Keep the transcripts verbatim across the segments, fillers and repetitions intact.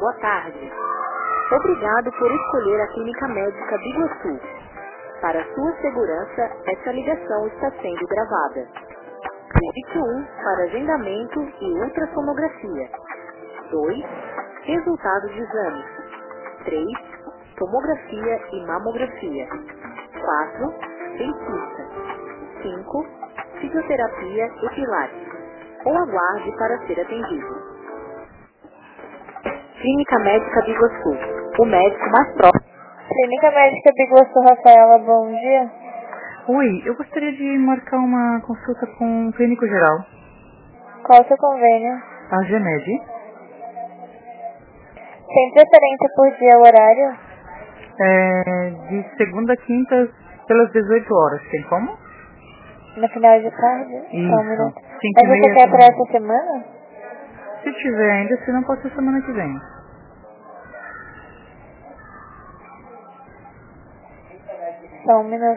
boa tarde. Obrigado por escolher a Clínica Médica Biguaçu. Para sua segurança, essa ligação está sendo gravada. Digite um para agendamento e ultrassonografia. dois. Resultado de exames. três. Tomografia e mamografia. quatro. Dentista. cinco. Fisioterapia e pilates. Ou aguarde para ser atendido. Clínica Médica Biguaçu, o médico mais próximo. Clínica Médica Biguaçu, Rafaela, bom dia. Oi, eu gostaria de marcar uma consulta com o clínico geral. Qual o seu convênio? A Gemed. Tem preferência por dia ou horário? É de segunda a quinta pelas dezoito horas, tem como? No final de tarde? Isso. Só um minuto. cinco e Mas você meia quer para também. essa semana? Se tiver ainda, se não, pode ser semana que vem. Só um minuto.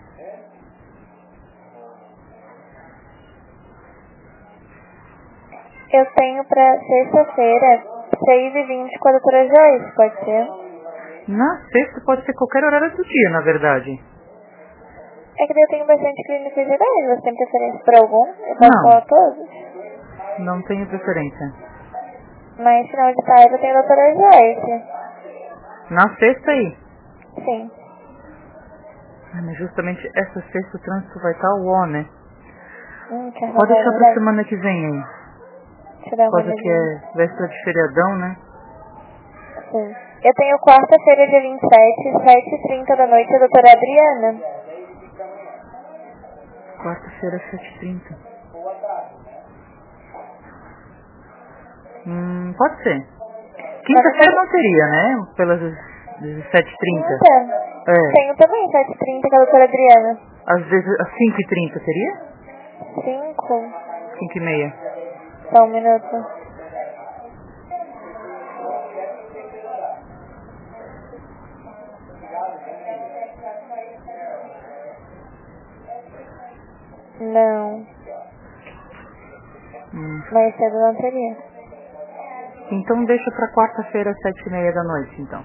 Eu tenho para sexta-feira, seis e vinte com a doutora Joyce, pode ser? Na sexta pode ser qualquer horário do dia, na verdade. É que daí eu tenho bastante clínicas gerais. Você tem preferência por algum? Eu posso Não. falar todos? Não tenho preferência. Mas final de tarde eu tenho a doutora Joyce. Na sexta aí. Sim. Ah, mas justamente essa sexta o trânsito vai estar ó, né? Hum, quer Pode deixar pra falar? semana que vem aí. Deixa eu dar uma Coisa que olhadinha. é véspera de feriadão, né? Sim. Eu tenho quarta-feira, dia vinte e sete, sete e trinta da noite, a doutora Adriana. Quarta-feira, sete e trinta. Hum, pode ser. Quinta-feira não teria, né? Pelas dezessete e trinta. Quinta? É. Tenho também, sete e trinta com a doutora Adriana. Às vezes, às cinco e trinta teria? cinco? cinco e meia. Só um minuto. Não. Hum. Mais cedo não teria. Então deixa pra quarta-feira, sete e meia da noite, então.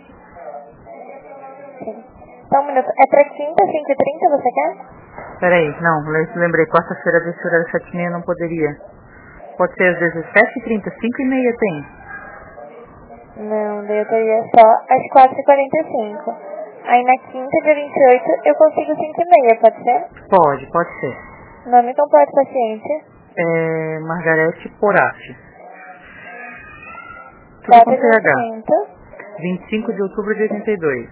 Sim. Só um minuto. É pra quinta, cinco e trinta, você quer? Peraí, não, lembrei, quarta-feira desse horário sete e meia não poderia. Pode ser às dezessete e trinta, cinco e meia tem. Não, daí eu teria só às quatro e quarenta e cinco. Aí na quinta, dia vinte e oito, eu consigo cinco e meia, pode ser? Pode, pode ser. Nome completo do paciente. É Margarete Porati. Tudo Data com de P H. nascimento. vinte e cinco de outubro de oitenta e dois.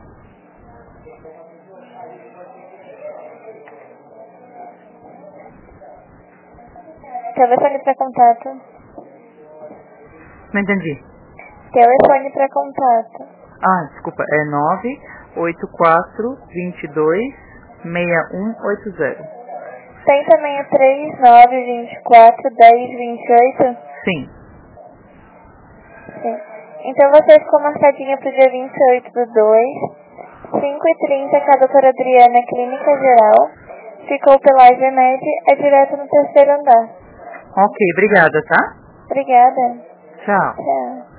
Telefone para contato. Não entendi. Telefone para contato. Ah, desculpa, é nove oito quatro dois dois seis um oito zero. Tem também o três nove dois quatro um zero dois oito? Sim. Sim. Então você ficou marcadinha pro dia vinte e oito do dois, cinco e trinta com a doutora Adriana, Clínica Geral. Ficou pela Gemed, é direto no terceiro andar. Ok, obrigada, tá? Obrigada. Tchau. Tchau.